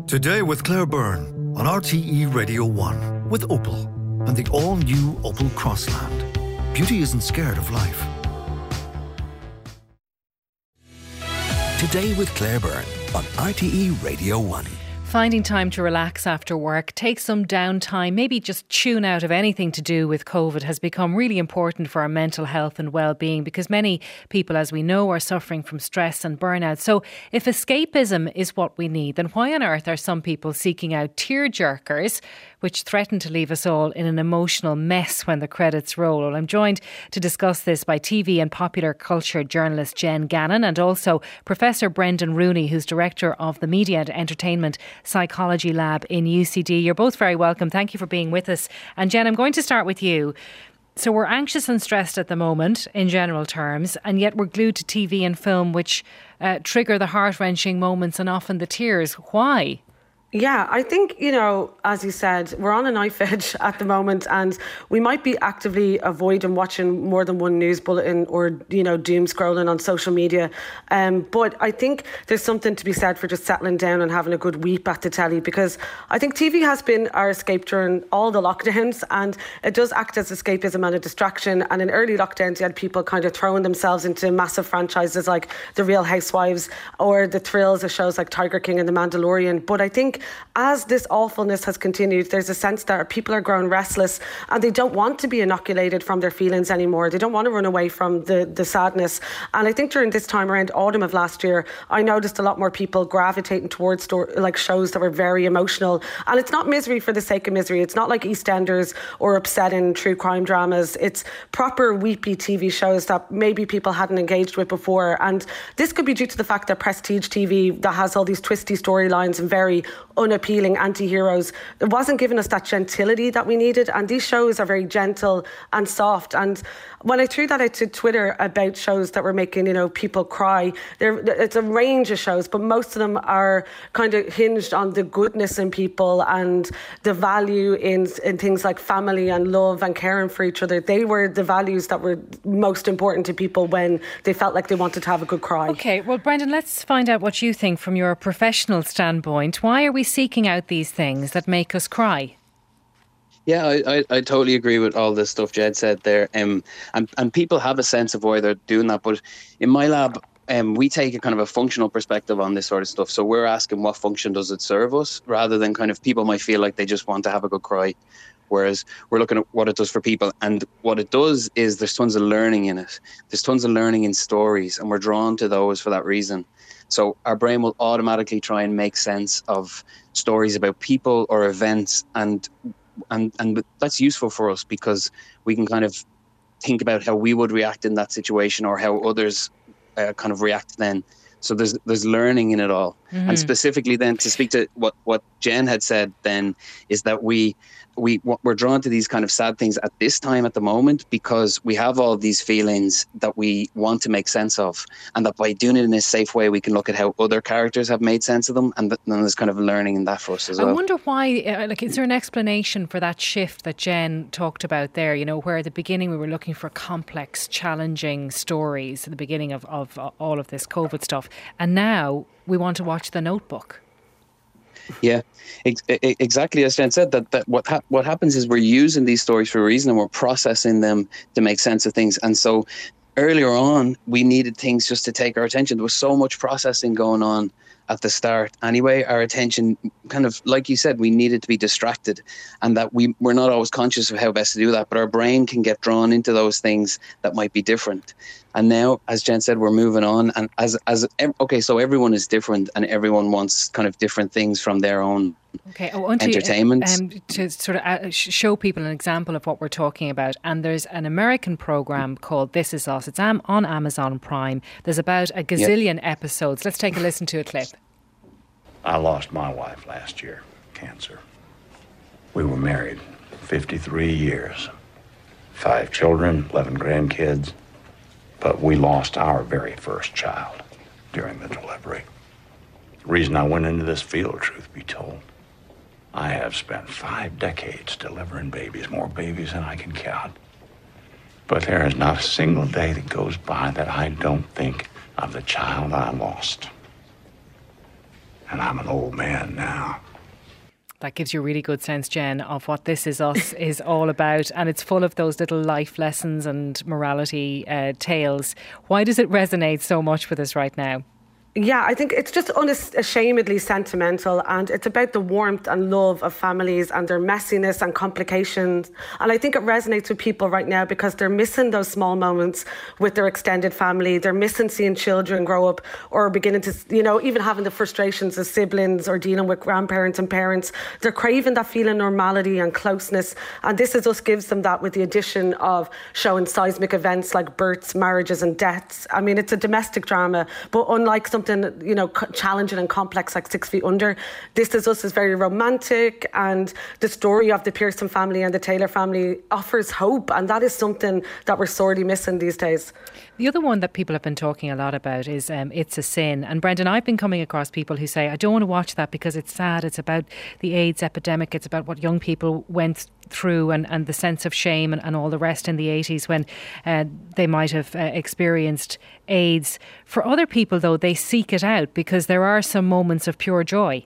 Today with Claire Byrne on RTE Radio 1 with Opel and the all-new Opel Crossland. Beauty isn't scared of life. Today with Claire Byrne on RTE Radio 1. Finding time to relax after work, take some downtime, maybe just tune out of anything to do with COVID has become really important for our mental health and well-being, because many people, as we know, are suffering from stress and burnout. So if escapism is what we need, then why on earth are some people seeking out tear-jerkers, which threaten to leave us all in an emotional mess when the credits roll? Well, I'm joined to discuss this by TV and popular culture journalist Jen Gannon and also Professor Brendan Rooney, who's Director of the Media and Entertainment Psychology Lab in UCD. You're both very welcome. Thank you for being with us. And Jen, I'm going to start with you. So we're anxious and stressed at the moment in general terms, and yet we're glued to TV and film which trigger the heart-wrenching moments and often the tears. Why? Yeah, I think, as you said, we're on a knife edge at the moment, and we might be actively avoiding watching more than one news bulletin or, doom scrolling on social media. But I think there's something to be said for just settling down and having a good weep at the telly, because I think TV has been our escape during all the lockdowns, and it does act as escapism and a distraction. And in early lockdowns, you had people kind of throwing themselves into massive franchises like The Real Housewives or the thrills of shows like Tiger King and The Mandalorian. But I think as this awfulness has continued, there's a sense that people are growing restless and they don't want to be inoculated from their feelings anymore. They don't want to run away from the sadness. And I think during this time around autumn of last year, I noticed a lot more people gravitating towards shows that were very emotional. And it's not misery for the sake of misery. It's not like EastEnders or upsetting true crime dramas. It's proper weepy TV shows that maybe people hadn't engaged with before. And this could be due to the fact that prestige TV that has all these twisty storylines and very unappealing anti-heroes, it wasn't giving us that gentility that we needed, and these shows are very gentle and soft. And when I threw that out to Twitter about shows that were making people cry, it's a range of shows, but most of them are kind of hinged on the goodness in people and the value in things like family and love and caring for each other. They were the values that were most important to people when they felt like they wanted to have a good cry. Okay, well, Brendan, let's find out what you think from your professional standpoint. Why are we seeking out these things that make us cry? Yeah, I totally agree with all the stuff Jed said there. And people have a sense of why they're doing that. But in my lab, we take a kind of a functional perspective on this sort of stuff. So we're asking what function does it serve us, rather than kind of people might feel like they just want to have a good cry. Whereas we're looking at what it does for people. And what it does is there's tons of learning in it. There's tons of learning in stories, and we're drawn to those for that reason. So our brain will automatically try and make sense of stories about people or events, and that's useful for us because we can kind of think about how we would react in that situation or how others kind of react then. So there's learning in it all. Mm-hmm. And specifically then to speak to what Jen had said then is that we're drawn to these kind of sad things at this time at the moment because we have all these feelings that we want to make sense of, and that by doing it in a safe way we can look at how other characters have made sense of them, and then there's kind of learning in that for us as well. I wonder why, is there an explanation for that shift that Jen talked about there, where at the beginning we were looking for complex, challenging stories at the beginning of all of this COVID stuff, and now we want to watch The Notebook? Yeah, exactly as Jen said, that what happens is we're using these stories for a reason, and we're processing them to make sense of things. And so earlier on, we needed things just to take our attention. There was so much processing going on at the start. Anyway, our attention, kind of like you said, we needed to be distracted, and that we're not always conscious of how best to do that, but our brain can get drawn into those things that might be different. And now, as Jen said, we're moving on, and so everyone is different, and everyone wants kind of different things from their own entertainment. To sort of show people an example of what we're talking about, and there's an American program called This Is Us. It's on Amazon Prime. There's about a gazillion episodes. Let's take a listen to a clip. I lost my wife last year, cancer. We were married 53 years, 5 children, 11 grandkids. But we lost our very first child during the delivery. The reason I went into this field, truth be told, I have spent 5 decades delivering babies, more babies than I can count. But there is not a single day that goes by that I don't think of the child I lost. and I'm an old man now. That gives you a really good sense, Jen, of what This Is Us is all about. And it's full of those little life lessons and morality tales. Why does it resonate so much with us right now? Yeah, I think it's just unashamedly sentimental, and it's about the warmth and love of families and their messiness and complications. And I think it resonates with people right now because they're missing those small moments with their extended family. They're missing seeing children grow up or beginning to, even having the frustrations of siblings or dealing with grandparents and parents. They're craving that feeling of normality and closeness. And This Is Us gives them that with the addition of showing seismic events like births, marriages and deaths. I mean, it's a domestic drama, but unlike something challenging and complex like 6 Feet Under, This Is Us is very romantic, and the story of the Pearson family and the Taylor family offers hope, and that is something that we're sorely missing these days. The other one that people have been talking a lot about is It's a Sin. And Brendan, I've been coming across people who say, I don't want to watch that because it's sad. It's about the AIDS epidemic. It's about what young people went through and the sense of shame and all the rest in the 80s when they might have experienced AIDS. For other people, though, they seek it out because there are some moments of pure joy.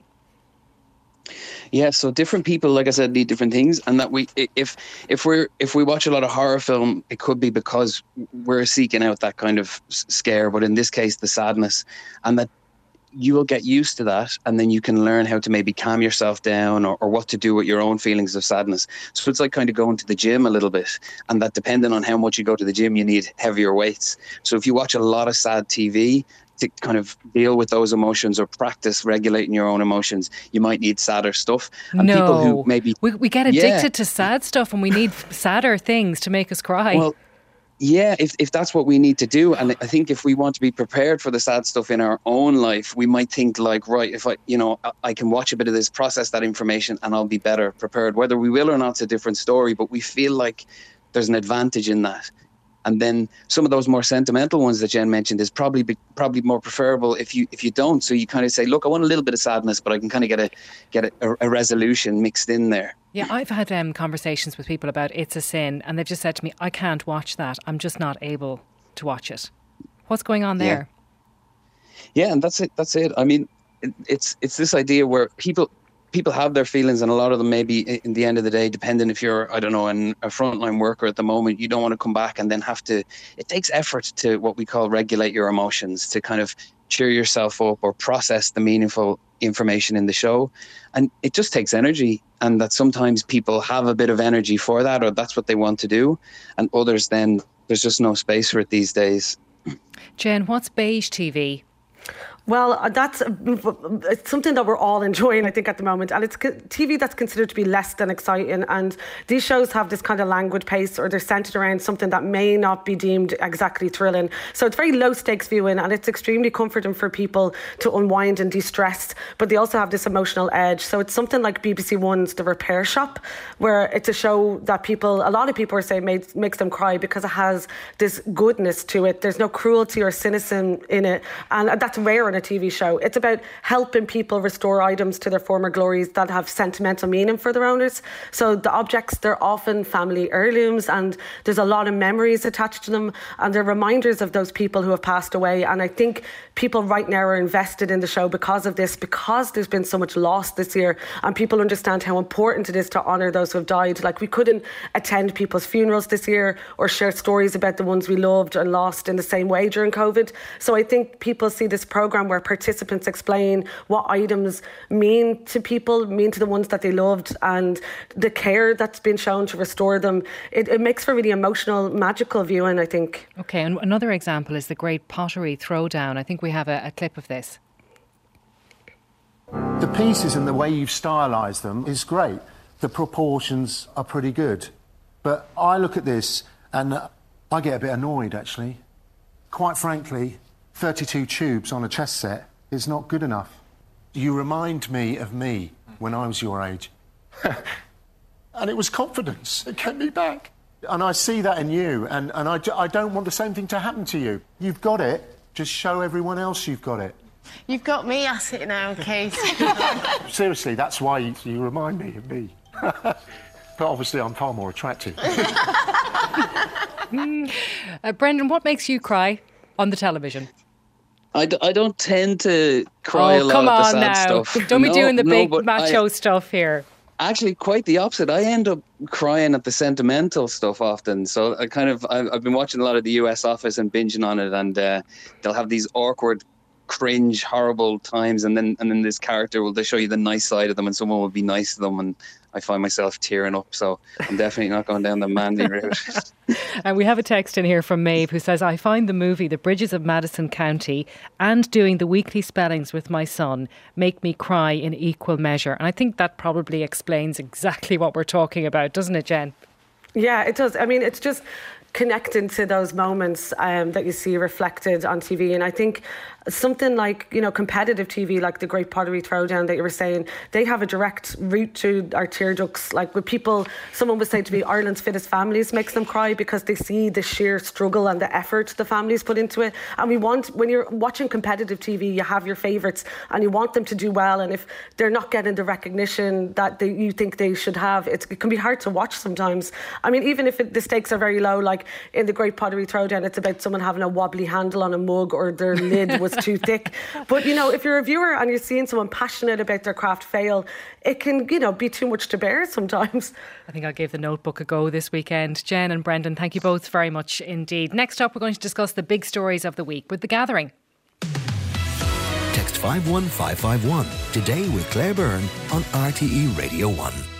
Yeah, so different people, like I said, need different things, and that if we watch a lot of horror film, it could be because we're seeking out that kind of scare, but in this case, the sadness, and that you will get used to that, and then you can learn how to maybe calm yourself down or what to do with your own feelings of sadness. So it's like kind of going to the gym a little bit, and that depending on how much you go to the gym, you need heavier weights. So if you watch a lot of sad TV, to kind of deal with those emotions or practice regulating your own emotions, you might need sadder stuff. And people who maybe we get addicted to sad stuff, and we need sadder things to make us cry. Well, yeah, if that's what we need to do. And I think if we want to be prepared for the sad stuff in our own life, we might think like, right, if I can watch a bit of this, process that information, and I'll be better prepared. Whether we will or not, it's a different story, but we feel like there's an advantage in that. And then some of those more sentimental ones that Jen mentioned is probably more preferable if you don't. So you kind of say, look, I want a little bit of sadness, but I can kind of get a resolution mixed in there. Yeah, I've had conversations with people about It's a Sin, and they've just said to me, I can't watch that. I'm just not able to watch it. What's going on there? Yeah, and that's it. I mean, it's this idea where people have their feelings, and a lot of them maybe in the end of the day, depending if you're, I don't know, a frontline worker at the moment, you don't want to come back and then it takes effort to what we call regulate your emotions, to kind of cheer yourself up or process the meaningful information in the show. And it just takes energy, and that sometimes people have a bit of energy for that, or that's what they want to do. And others, then there's just no space for it these days. Jen, what's beige TV? Well, it's something that we're all enjoying, I think, at the moment. And it's TV that's considered to be less than exciting. And these shows have this kind of languid pace, or they're centred around something that may not be deemed exactly thrilling. So it's very low stakes viewing, and it's extremely comforting for people to unwind and de-stress. But they also have this emotional edge. So it's something like BBC One's The Repair Shop, where it's a show that a lot of people are saying makes them cry because it has this goodness to it. There's no cruelty or cynicism in it. And that's rare in a TV show. It's about helping people restore items to their former glories that have sentimental meaning for their owners. So the objects, they're often family heirlooms, and there's a lot of memories attached to them, and they're reminders of those people who have passed away. And I think people right now are invested in the show because of this, because there's been so much loss this year, and people understand how important it is to honour those who have died. Like, we couldn't attend people's funerals this year or share stories about the ones we loved and lost in the same way during COVID. So I think people see this programme where participants explain what items mean to people, mean to the ones that they loved, and the care that's been shown to restore them. It makes for really emotional, magical viewing, I think. Okay, and another example is the Great Pottery Throwdown. I think we have a clip of this. The pieces and the way you've stylised them is great. The proportions are pretty good. But I look at this and I get a bit annoyed, actually. Quite frankly, 32 tubes on a chess set is not good enough. You remind me of me when I was your age. And it was confidence. It kept me back. And I see that in you, and I don't want the same thing to happen to you. You've got it. Just show everyone else you've got it. You've got me at it now, Kate. Seriously, that's why you remind me of me. But obviously I'm far more attractive. Brendan, what makes you cry on the television? I don't tend to cry a lot at the sad stuff. Don't be doing the big macho stuff here. Actually, quite the opposite. I end up crying at the sentimental stuff often. So I've been watching a lot of the US Office and binging on it, and they'll have these awkward, cringe, horrible times, and then this character they show you the nice side of them, and someone will be nice to them, and I find myself tearing up. So I'm definitely not going down the Mandy route. And we have a text in here from Maeve who says, I find the movie The Bridges of Madison County and doing the weekly spellings with my son make me cry in equal measure. And I think that probably explains exactly what we're talking about, doesn't it, Jen? Yeah, it does. I mean, it's just connecting to those moments that you see reflected on TV. And I think something like, competitive TV, like the Great Pottery Throwdown that you were saying, they have a direct route to our tear ducts. Like with people, someone was saying to me, Ireland's Fittest Families makes them cry because they see the sheer struggle and the effort the families put into it. And when you're watching competitive TV, you have your favourites and you want them to do well. And if they're not getting the recognition that you think they should have, it can be hard to watch sometimes. I mean, even if the stakes are very low, like in the Great Pottery Throwdown, it's about someone having a wobbly handle on a mug or their lid was too thick. But, if you're a viewer and you're seeing someone passionate about their craft fail, it can, be too much to bear sometimes. I think I'll give The Notebook a go this weekend. Jen and Brendan, thank you both very much indeed. Next up, we're going to discuss the big stories of the week with The Gathering. Text 51551 today with Claire Byrne on RTE Radio 1.